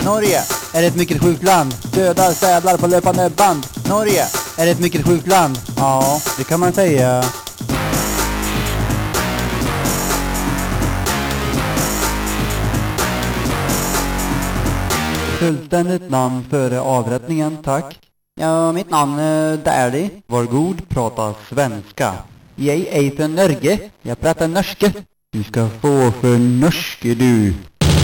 Norge är ett mycket sjukt land. Dödar sädlar på löpande band. Norge är ett mycket sjukt land. Ja, det kan man säga. Fullständigt namn före avrättningen, tack. Ja, mitt namn är Daddy. Var god, prata svenska. Jag är från Norge. Jag pratar norska. Du ska få för norske, du.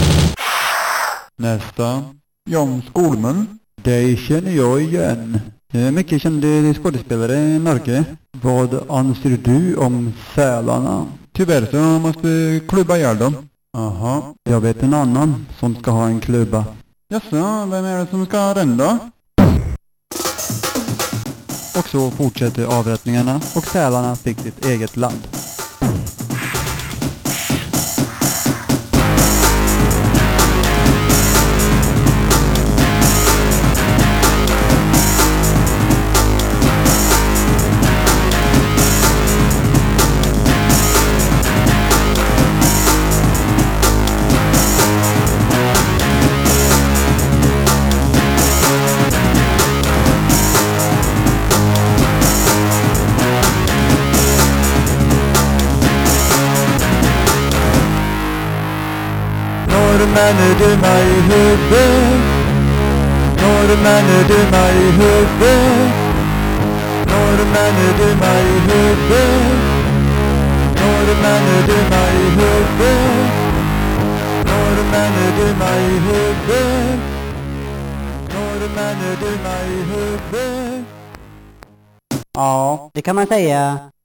Nästa. Jan Skolman. Det känner jag igen. Det är mycket kända skådespelare i Norge. Vad anser du om sälarna? Tyvärr så måste klubba ihjäl dem. Aha, jag vet en annan som ska ha en klubba. Jaså, vem är det som ska rända? Och så fortsätter avrättningarna och sälarna fick sitt eget land. Norrmän är dumma i huvudet. Norrmän är dumma i huvudet. Norrmän är dumma i huvudet. Norrmän är dumma i huvudet. Norrmän är dumma i huvudet. Norrmän är dumma i huvudet. Ja, det kan man säga.